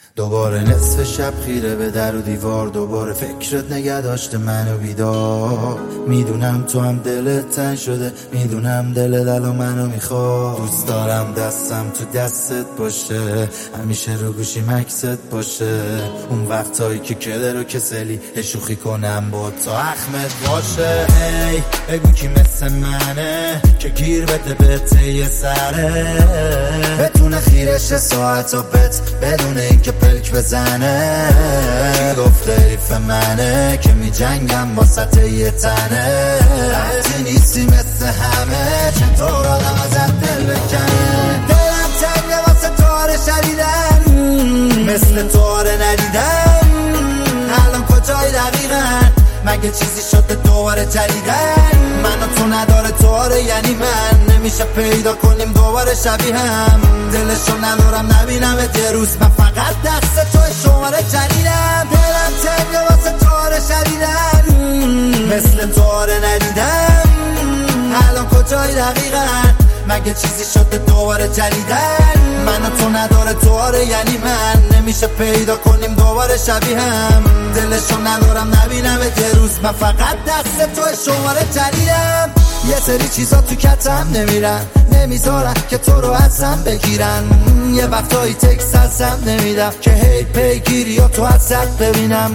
دوباره نصف شب خیره به در و دیوار، دوباره فکرت نگه داشته منو بیدار. میدونم تو هم دلت تنگ شده، میدونم دلت الان منو میخواد. دوست دارم دستم تو دستت باشه، همیشه رو گوشی مکست باشه. اون وقتایی که کدر و کسلی شوخی کنم با تو اخمت باشه. ای بگو کی مثل منه که گیر بده به ته سره، بتونه خیرش ساعت و بت بدون اینکه پلک بزنه. کی گفته حریف منه که می جنگم واسه یه تنه. وقتی نیستی مثل همه چطور آدم ازت دل بکنه. دلم تنگه واسه تاره شدیدن، مثل تاره ندیدن. الان کجای دقیقا؟ مگه چیزی شده دوباره جدیدن؟ من و تو نداره تواره، یعنی من نمیشه پیدا کنیم دوباره شبیه هم. دلشو ندارم نبینمت یه روز، من فقط دست توی شماره جدیدم. دلم تنگه واسه تواره شدیدن، مثل تواره ندیدن. الان کجای دقیقا؟ مگه چیزی شده دوباره جدیدن؟ من و تو نداره تواره، یعنی من نمیشه پیدا کنیم دوباره شبیه هم. دلشو ندارم نبینمت یه روز، من فقط دست توی شماره جدیدم. یه سری چیزا تو کتم نمیرن، نمیذارن که تو رو ازم بگیرن. یه وقتایی تکست ازم نمیدم که هی پیگیری یا تو ازت ببینم.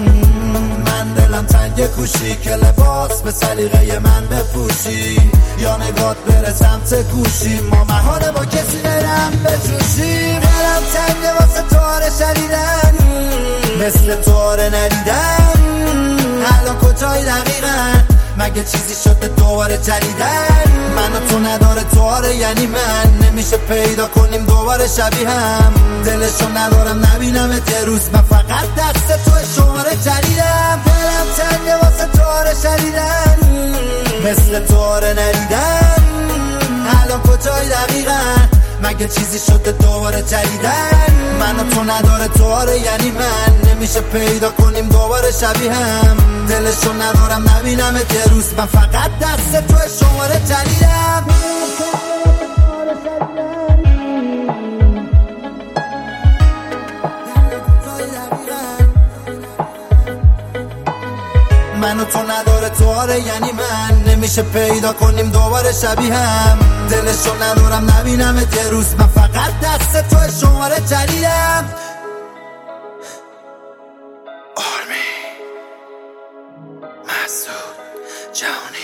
من دلم تنگ کوشی که لباس به سلیقه من بپوشی، یا نگات بره سمت گوشی، ما محاله با کسی برم بجوشیم. دلم تنگ واسه تواره شدیدن، مثل تواره ندیدن. الان کجای دقیقا؟ مگه چیزی شده دوباره جدیدن؟ من و تو نداره تواره، یعنی من نمیشه پیدا کنیم دوباره شبیه هم. دلشو ندارم نبینمت یه روز، من فقط دست توی شماره جدیدم. دلم تنگه واسه تواره شدیدن، مثل تواره ندیدن. الان کجای دقیقا؟ مگه چیزی شده دوباره جدیدن؟ من و تو نداره تواره، یعنی من نمیشه پیدا کنیم دوباره شبیه هم. دلشو ندارم نبینمت یه روز، من فقط دست توی شماره جدیدم. من و تو نداره تواره، یعنی من نمیشه پیدا کنیم دوباره شبیه هم. دلشو ندارم نبینمت یه روز، من فقط دست توی شماره جدیدم. آرمی مسعود جهانی.